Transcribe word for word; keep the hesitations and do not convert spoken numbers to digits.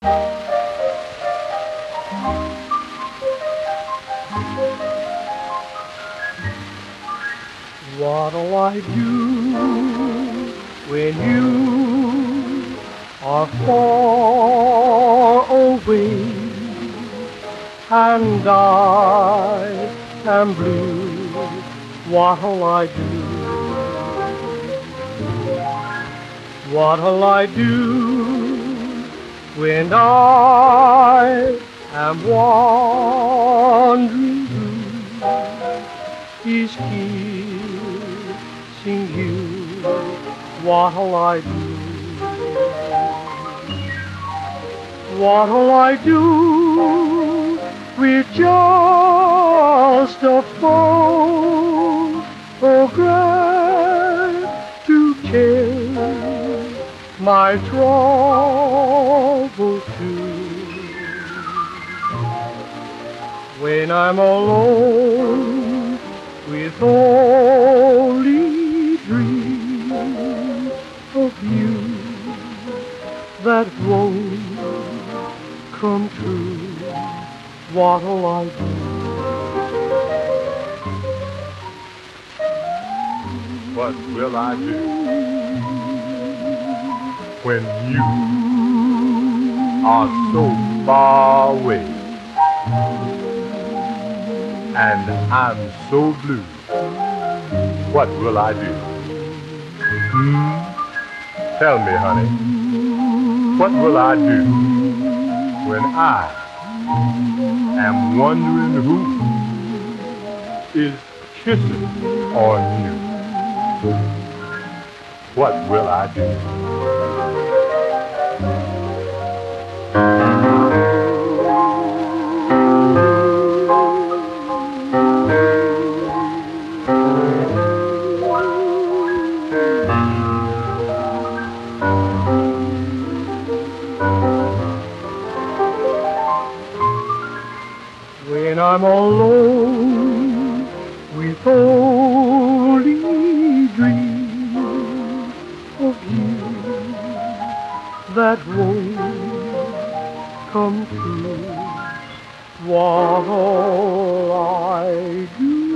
What'll I do when you are far away and I am blue? What'll I do? What'll I do when I am wandering blue? Is kissing you? What'll I do? What'll I do with just a photograph to tell my troubles too? When I'm alone with only dreams of you that won't come true, what'll I do? What will I do when you are so far away and I'm so blue? What will I do? Hmm? Tell me, honey, what will I do when I am wondering who is kissing on you? What will I do? When I'm alone with only dreams of you that won't come true, what'll I do?